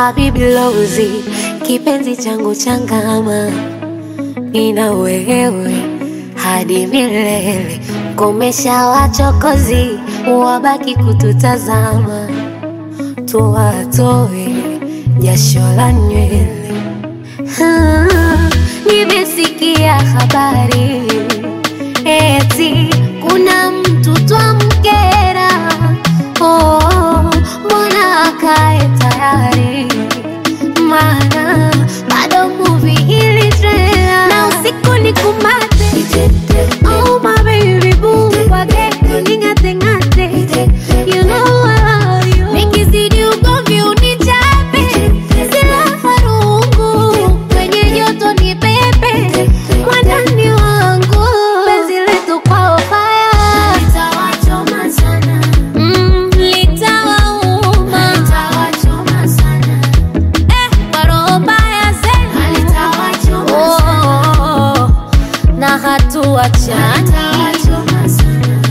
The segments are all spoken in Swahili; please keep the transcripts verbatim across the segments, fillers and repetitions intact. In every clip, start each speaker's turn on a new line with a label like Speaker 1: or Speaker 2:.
Speaker 1: Habibi Lozi, kipenzi changu changama, nina wewe hadi milele. Komesha wachokozi, wabaki kututazama, tuwatoe jasho la nywele. Nimesikia habari eti kuna mtu twamkera. Oh, mbona akae tayari, maana bado movie ili trailer. Na usiku ni kumate, oh my baby boo, wage ningate ngate, you know I love you. Nikizidi ugomvi unichape, sila farungu, kwenye joto ni pepe, kwa ndani wangu penzi letu kwa fire. Litawachoma sana, mm, litawauma, litawachoma sana, eh, kwa roho mbaya zenu litawachoma sana, oh, na hatuachana. Litawachoma sana.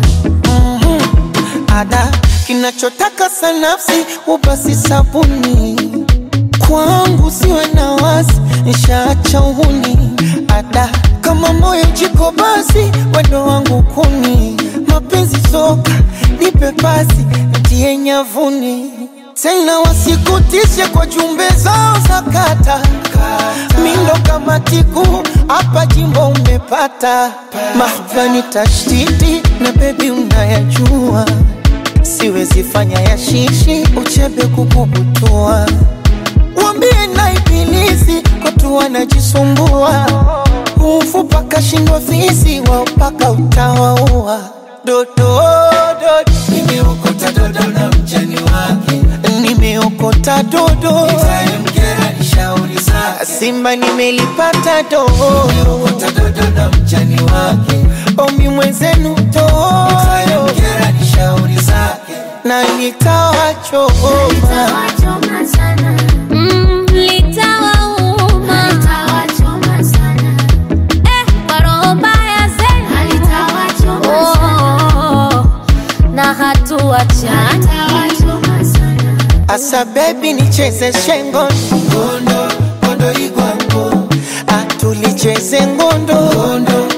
Speaker 2: Ada kinachotaka sanafsi ubasi sabuni, kwangu siwe na wasi, nishaacha uhuni. Ada kama moyo jiko basi, wendo wangu kuni. Mapenzi soka, nipe pasi, nitie nyavuni. Tena wasikutishe kwa jumbe zao za kata, mindo kama tiku, hapa jimbo umepata. Mahvani tashtiti, na baby unayajua, siwezi fanya ya shishi, uchebe kukubutua. Wambie na ibilisi, watu wanajisumbua, ufupa kashindwa fisi, wao paka utawaua. Dodo, dodo,
Speaker 3: nimeokota dodo na mjani wake,
Speaker 2: nimeokota dodo,
Speaker 3: nitayemkera ni shauri zake.
Speaker 2: Simba nimelipata dodo,
Speaker 3: nimeokota dodo na mjani wake,
Speaker 2: omi mwenzenu dodo,
Speaker 3: nitayemkera ni shauri zake.
Speaker 2: na nitawachoma.
Speaker 1: Litawachoma sana, mm, litawauma, litawachoma sana, eh, kwa roho mbaya zenu litawachoma sana, oh, na hatuachana. Litawachoma sana.
Speaker 2: Asa baby nicheze shengo,
Speaker 3: Ngondo, ngondo igwango,
Speaker 2: atulicheze ngondo,
Speaker 3: ngondo